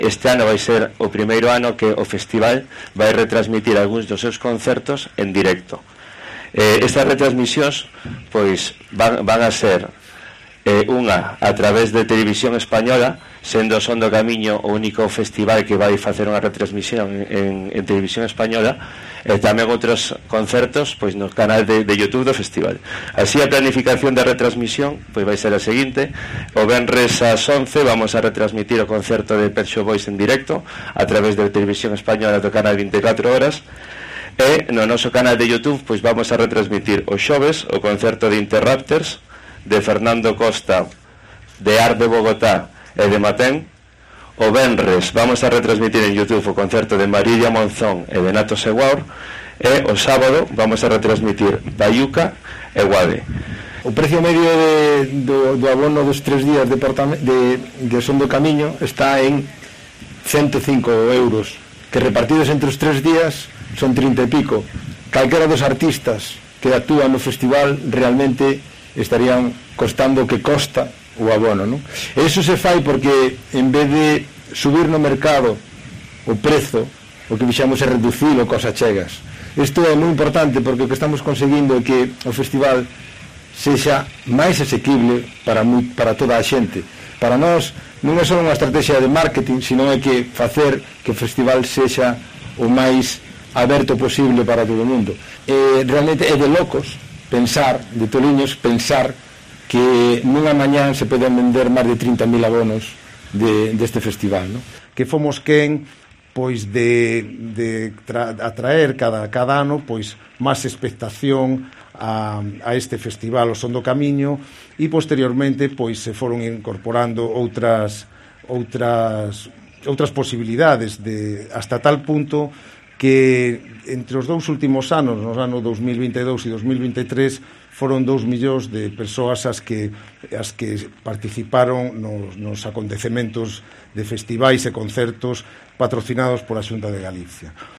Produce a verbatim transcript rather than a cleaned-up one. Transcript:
este ano vai ser o primeiro ano que o festival vai retransmitir algúns dos seus concertos en directo. Eh, estas retransmisións pois van, van a ser eh, unha a través de Televisión Española, sendo o Son do Camiño o único festival que vai facer unha retransmisión en, en Televisión Española, e tamén outros concertos pois no canal de, de YouTube do festival. Así a planificación da retransmisión pois vai ser a seguinte: o venres ás once vamos a retransmitir o concerto de Pet Shop Boys en directo a través de Televisión Española do canal vinte e catro horas, e no noso canal de YouTube pois vamos a retransmitir o xoves o concerto de Interrupters, de Fernando Costa, de Art de Bogotá e de Matén. O venres vamos a retransmitir en YouTube o concerto de Marilia Monzón e de Nato Seguaur, e o sábado vamos a retransmitir Bayuca e Guade. O precio medio de, do, do abono dos tres días de, de, de Son do Camiño está en ciento cinco euros, que repartidos entre os tres días son trinta e pico. Calquera dos artistas que actúan no festival realmente estarían costando o que costa o abono, non? Eso se fai porque en vez de subir no mercado o prezo, o que fixamos é reducilo cos achegas. Isto é moi importante porque o que estamos conseguindo é que o festival sexa máis asequible para, moi, para toda a xente. Para nós non é só unha estrategia de marketing, sino é que facer que o festival sexa o máis aberto posible para todo o mundo. E realmente é de locos pensar, de toliños, pensar que nunha mañán se poden vender máis de trinta mil abonos de, deste festival, ¿no? Que fomos quen pois de, de tra, atraer cada, cada ano pois máis expectación a, a este festival, o Son do Camiño, e posteriormente pois se foron incorporando outras outras outras posibilidades de, hasta tal punto que entre os dous últimos anos, nos anos dos mil vinte e dous e dos mil vinte e tres, foron dous millóns de persoas as que as que participaron nos, nos acontecementos de festivais e concertos patrocinados pola Xunta de Galicia.